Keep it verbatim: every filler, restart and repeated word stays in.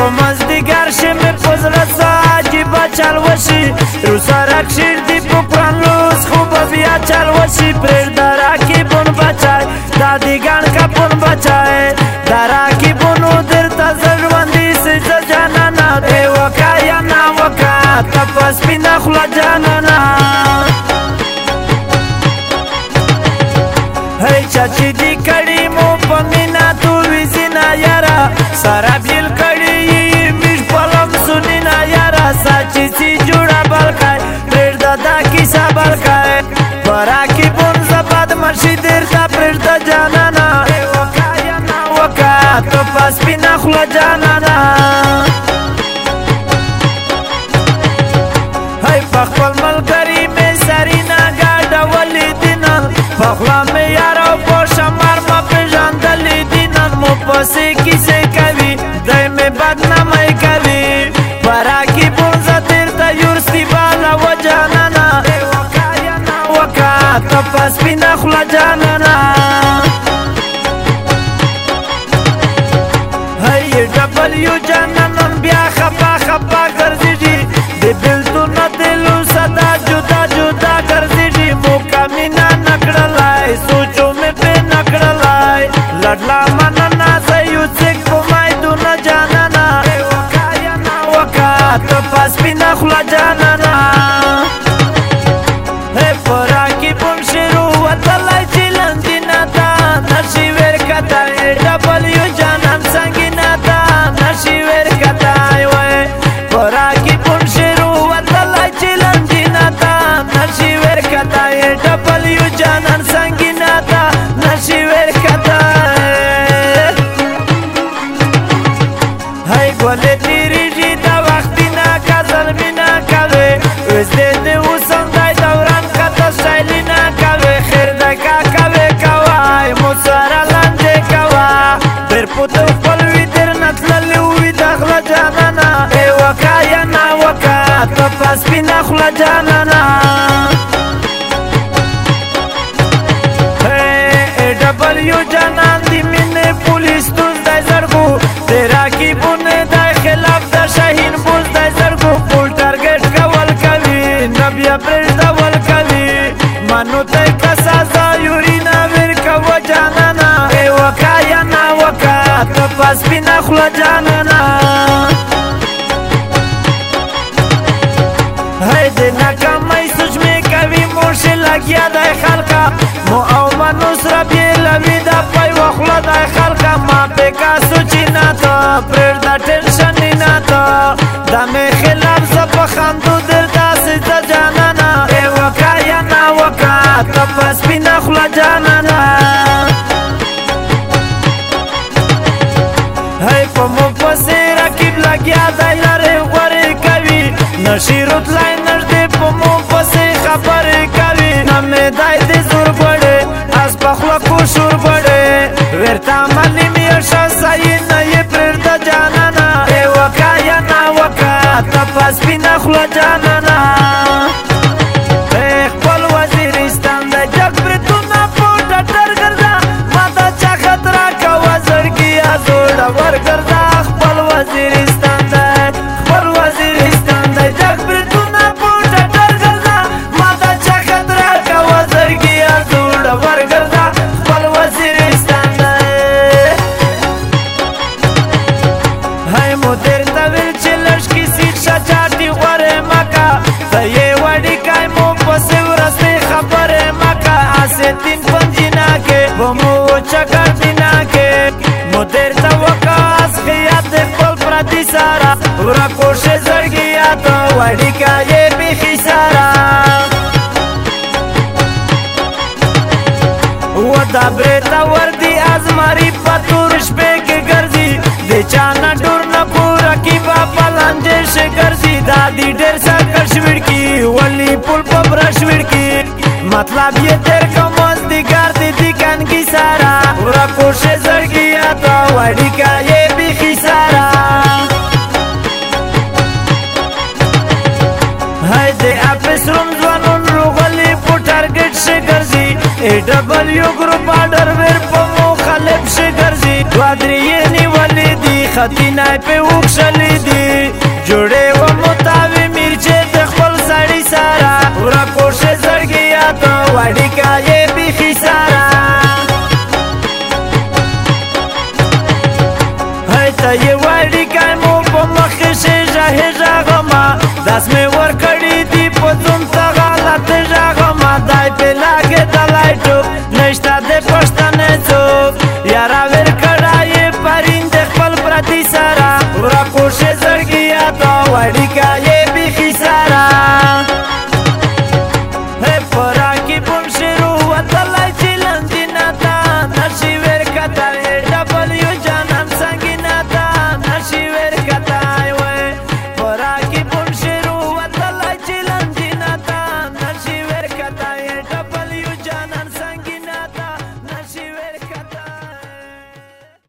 په مازدیګر شي مې په زړه څه عجیبه چل وشي رو سرک شیر دی په قرآن لوس خو به بیا چل وشي پرېږده راکیبون بچای دا دی ګڼ کپون بچای دا راکیبونو درته زه ژوندي سي زه جانانه ای وکه یا نه وکه ته په سپینه خوله جانانه هی چا چې دي کړي مو په مینه تو ویزینه یاره سره بیل کړي یې میش په لمسونینه یاره سا چې سي جوړه بلکای پرېږده دا کیسه بلکای په راکیبون زه بدمرشي درته پرېږده جانانه ای وکه یا نه وکه ته په سپینه خوله جانانه هی په خپل ملګري مې سرینه ګاډه ولیدینه په خوله مې یاره او په شمار مه پېژندلې دي نن مو پسې کیسې کوي دی مې بدنامۍ کوي په راکیبون زه درته یورستي باله و جانانه ای وکه یا نه وکه ته په سپینه خوله جانانه هی ډبلیو جانانم بیا خپه خپه ګرځېږي د بېلتونه دلو صدا جدا جدا ګرځېږي مو کمینه نه کړلی سوچو مې پرې نه کړلی لډلا مننه زه یو څیک په میدونه جانانه ای وکه یا نه وکه ته په سپینه خوله جانانه هی په راکیبون شروع وتلی چې لندینه ده نشي ورکتی ډبلیو جانان سنګینه ده نشي ورکتی وی په راکیبون شروع وتلی چې لندینه ده نشي ورکتی ډبلیو جانان سنګینه ده نشي ورکتی هی ګلې تېرېږي د وختینه که ظلمینه کوې اوس دې د اوسم دی دوران که ته شیلینه کوې خیر دی که کوې کوی مو سره لانجې کوه ډېر پوته خپل وي درنه تللي وي د غله جانانه ای وکه یا نه وکه ته په سپینه خوله جانانه ډبلیو جانان د مینې پولیس دوز دی زرګو د راکیبون دی خلاف د شاهین بوز دی زرګو پول ټارګټ کول کوي نه بیا پرېږدول کوي منو تی که سزا یورینه ورکوه جانانه ای وکه یا نه وکه ته په سپینه خوله جانانه هی د ناکامۍ سوچ مې کوي موشې لګیا دی خلکه مو او منو سره بېلوي دا په یوه خوله دی خلکه ما پېکه سوچي نه ته پرېږده ټینشنې نه ته دا مې خلاف زه په خندو درداسې زه جانانه ای وکه یا نه وکه ته په سپینه خوله جانانه هی په مو پسې رقیب لګیا دی لرې غورې کوي نشي روتلی نږدې په مو پسې خبرې کوي نه مې دی د زور بړې از په خوله کوشور بړې ورته معلم یې ښه صحیح نه یې پرېږده جانانه ای وکه یا نه وکه ته په سپینه خوله جانانه خپل وزیرستان د جګ بریتونه په ټټر ګرځه ما ته چا خطره کوه زړګیه زوړه ورګرځه خپل وزیرستان د خپل وزیرستان د جګ بریتونه په ټټر ګرځه ما ته چا خطره کوه زړګیه زوړه ورګرځه خپل وزیرستان د هی مو درته ویل چې لږ کیسې ښه چاټي غورې مه که ته یې وړیکی مو پسې ورستې خبرې مه که هسې تین پنجینه کې به مو چکردینه کې مو درته وکړه اسخیات د خپل پردي سره ورکوشې زړګیه ته وړیکه یې بیخي سره و دا برېته وردي ازمري په تور شپې کې ګرځي د چا نه ډور نه پوره کی به په لانجې ښې ګرځي دا دي ډېر سرکړ شویړکي ولي پول په برش ویړکي مطلب یې تېر که مازدیګر د دیګنګي سره ورکوشې زړګیه ته وړیکه یې بیخي سره هی د اپس روم ځوانون روغلي په ټارګټ ښې ګرځي ای ډبلیو ګروپ آډر ویر په مخالف ښې ګرځي دوه درې یې نیولې دي خطینه په وکښلې دي جوړې و متاوي میرچې د خپل سړي سره ورا کوښې زړګي یاد وړیکا یې بیخي سره هی ته یې وړیکا مو په مخې شې ژهې ژغمه داس مې ورکړي دي په ځون ته غلط ژغمه دای په لاګېدلی ټوپ